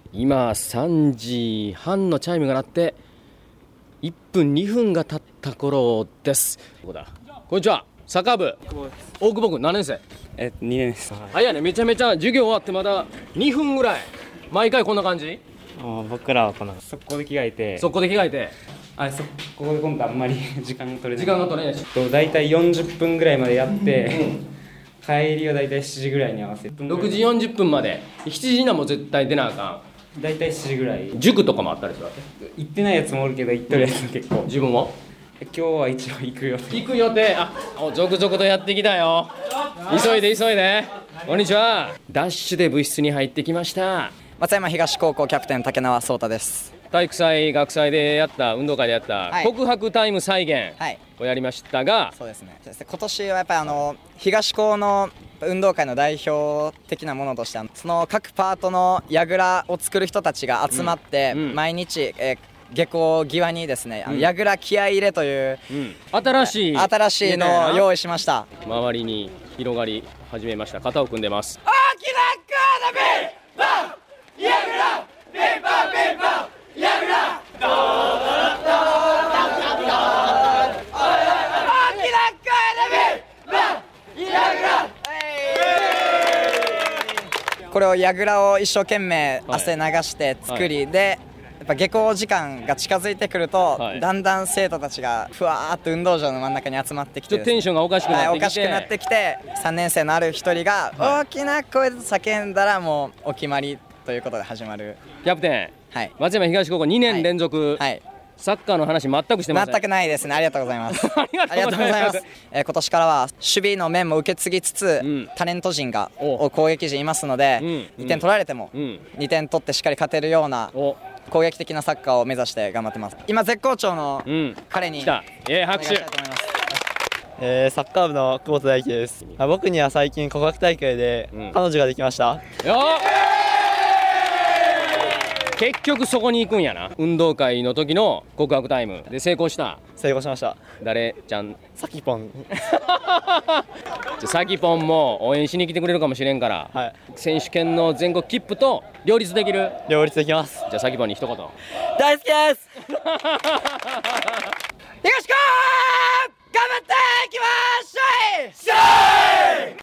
今3時半のチャイムが鳴って1分2分が経った頃です。こんにちは。サッカー部大久保君何年生 2年です。 早いね。めちゃめちゃ授業終わってまだ2分ぐらい。毎回こんな感じ。 僕らはこの速攻で着替えてここでここで今度あんまり時間が取れない。 時間が取れないし、 だいたい40分ぐらいまでやって、帰りはだいたい7時ぐらいに合わせて 6時40分まで。7時にはもう絶対出なあかん。だいたい7時ぐらい。 塾とかもあったりするわけ。 行ってないやつもおるけど行ってるやつも結構。 自分は今日は一応行く予定。 行く予定。続々とやってきたよ。急いでこんにちは。ダッシュで部室に入ってきました。 松山東高校キャプテン竹縄壮太です。 体育祭学祭でやった運動会でやった、告白タイム再現をやりましたが、 そうですね。今年はやっぱり東高の運動会の代表的なものとしてその各パートの櫓を作る人たちが集まって、毎日、下校際にですね、櫓気合い入れという、新しいのを用意しました。 周りに広がり始めました。肩を組んでます。 大きなカードビーバン櫓ピンポンピンポン櫓ドードロドー大きなカードビーバン櫓。 これを櫓を一生懸命汗流して作り、でやっぱ下校時間が近づいてくると、だんだん生徒たちがふわーっと運動場の真ん中に集まってきて、 ちょっとテンションがおかしくなってきて、 3年生のある一人が大きな声で叫んだらもうお決まりということで始まる。 キャプテン、松山東高校2年連続、サッカーの話全くしてません。 全くないですね。ありがとうございます。ありがとうございます。今年からは守備の面も受け継ぎつつ、タレント陣が攻撃陣いますので、2点取られても2点取ってしっかり勝てるような攻撃的なサッカーを目指して頑張ってます。今絶好調の彼に拍手。 サッカー部の久保田大輝です。僕には最近告白大会で彼女ができました。 結局そこに行くんやな。運動会の時の告白タイムで成功しました。誰ちゃん？ サキポン。 サキポンも応援しに来てくれるかもしれんから、選手権の全国切符と両立できる？ 両立できます。 じゃあサキポンに一言。 大好きです。 東高頑張っていきましょう。